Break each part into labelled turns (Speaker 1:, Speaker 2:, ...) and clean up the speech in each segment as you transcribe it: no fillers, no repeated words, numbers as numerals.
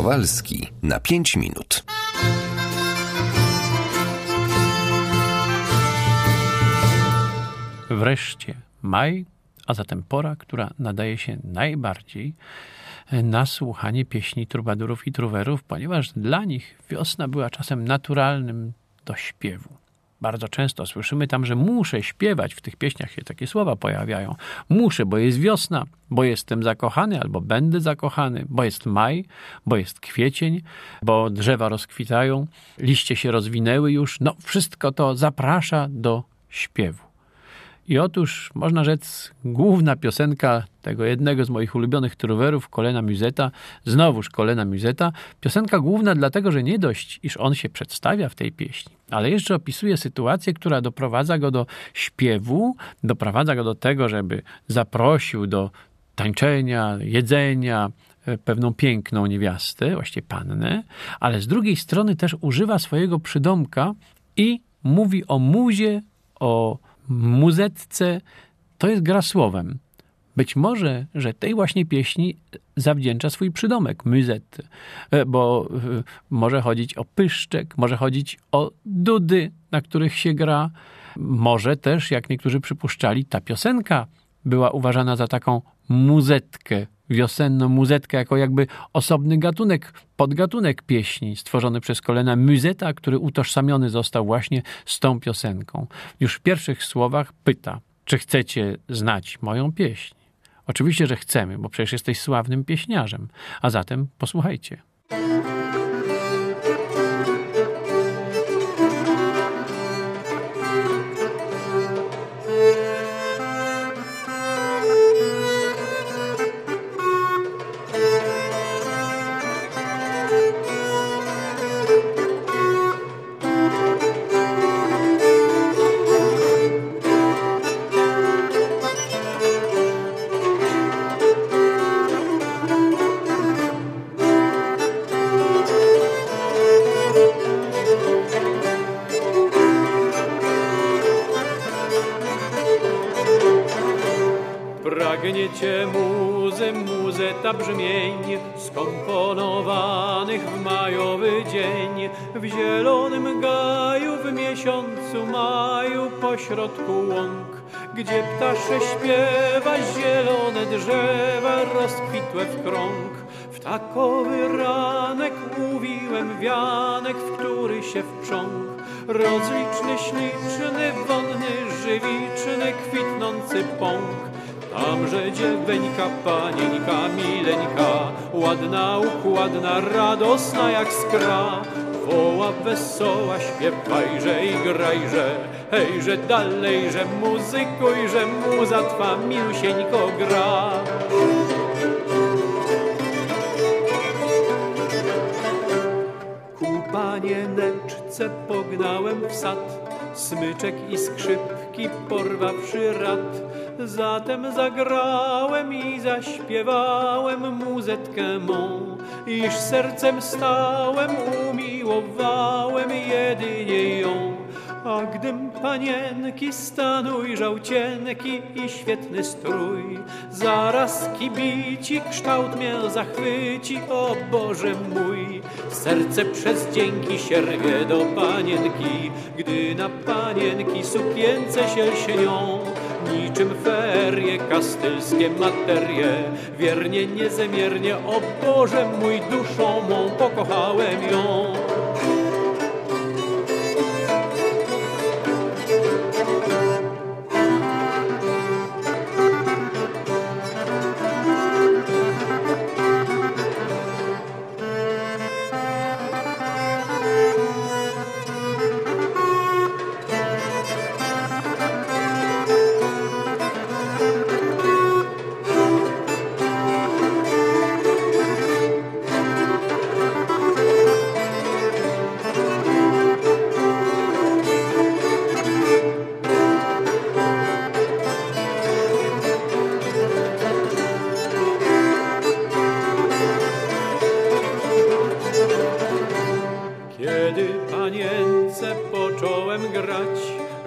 Speaker 1: Kowalski na 5 minut.
Speaker 2: Wreszcie maj, a zatem pora, która nadaje się najbardziej na słuchanie pieśni trubadurów i truwerów, ponieważ dla nich wiosna była czasem naturalnym do śpiewu. Bardzo często słyszymy tam, że muszę śpiewać, w tych pieśniach się takie słowa pojawiają. Muszę, bo jest wiosna, bo jestem zakochany albo będę zakochany, bo jest maj, bo jest kwiecień, bo drzewa rozkwitają, liście się rozwinęły już. No, wszystko to zaprasza do śpiewu. I otóż, można rzec, główna piosenka tego jednego z moich ulubionych truwerów, Colena Museta, znowuż Colena Museta, piosenka główna dlatego, że nie dość, iż on się przedstawia w tej pieśni, ale jeszcze opisuje sytuację, która doprowadza go do śpiewu, doprowadza go do tego, żeby zaprosił do tańczenia, jedzenia pewną piękną niewiastę, właściwie pannę, ale z drugiej strony też używa swojego przydomka i mówi o muzie, o muzetce, to jest gra słowem. Być może, że tej właśnie pieśni zawdzięcza swój przydomek, muzet, bo może chodzić o pyszczek, może chodzić o dudy, na których się gra. Może też, jak niektórzy przypuszczali, ta piosenka była uważana za taką muzetkę, wiosenną muzetkę, jako jakby osobny gatunek, podgatunek pieśni stworzony przez Colena Museta, który utożsamiony został właśnie z tą piosenką. Już w pierwszych słowach pyta, czy chcecie znać moją pieśń? Oczywiście, że chcemy, bo przecież jesteś sławnym pieśniarzem. A zatem posłuchajcie.
Speaker 3: Pragniecie muzy, muzeta brzmień skomponowanych w majowy dzień, w zielonym gaju, w miesiącu maju, pośrodku łąk, gdzie ptasze śpiewa, zielone drzewa rozkwitłe w krąg. W takowy ranek mówiłem wianek, w który się wprząg. Rozliczny, śliczny, wonny, żywiczny, kwitnący pąk. Tamże dzieweńka, panieńka, mileńka, ładna, układna, radosna jak skra, woła wesoła, śpiewajże i grajże, hejże dalejże, muzykujże, muza twa milusieńko gra. Ku panieneczce pognałem w sad, smyczek i skrzypki porwawszy rad. Zatem zagrałem i zaśpiewałem muzetkę mą, iż sercem stałem, umiłowałem jedynie ją. A gdym panienki stan ujrzał cienki i świetny strój, zaraz kibici kształt mnie zachwyci, o Boże mój. Serce przez dzięki się rwie do panienki, gdy na panienki sukience się lśnią. Niczym ferie, kastylskie materie, wiernie, niezmiernie, o Boże mój, duszą mą pokochałem ją.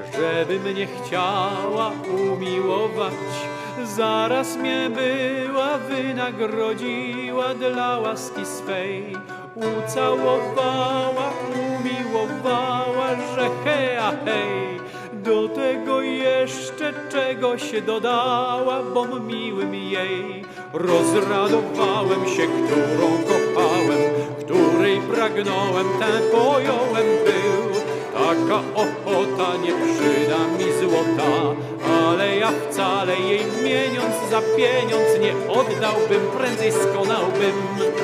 Speaker 3: Żeby mnie chciała umiłować, zaraz mnie była Ona wynagrodziła dla łaski swej, ucałowała, umiłowała, że hej, a hej. Do tego jeszcze czegoś dodała, bom miłym jej. Rozradowałem się, którą kochałem, której pragnąłem, ten pojąłem był. Taka ochota nie przyda mi złota, ale ja wcale jej mieniąc za pieniądz nie oddałbym, prędzej skonałbym.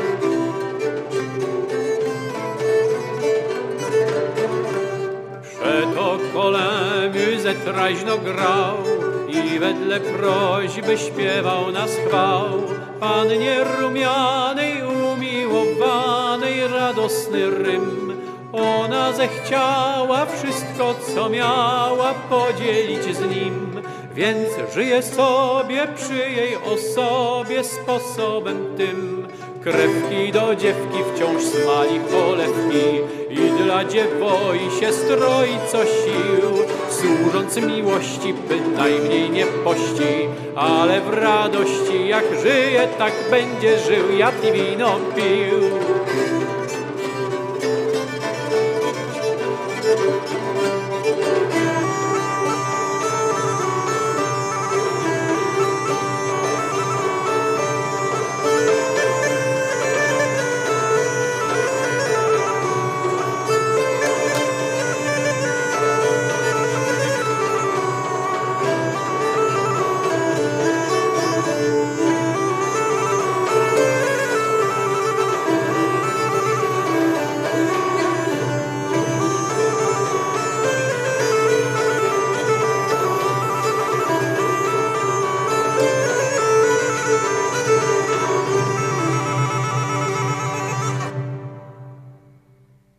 Speaker 3: Przeto kolem Józef raźno grał i wedle prośby śpiewał nas chwał. Pannie rumianej, umiłowanej, radosny rym. Ona zechciała wszystko, co miała, podzielić z nim. Więc żyje sobie przy jej osobie sposobem tym. Krewki do dziewki wciąż smali cholewki i dla dziewoi się stroi co sił. Służąc miłości bynajmniej nie pości, ale w radości jak żyje, tak będzie żył, jadł i wino pił.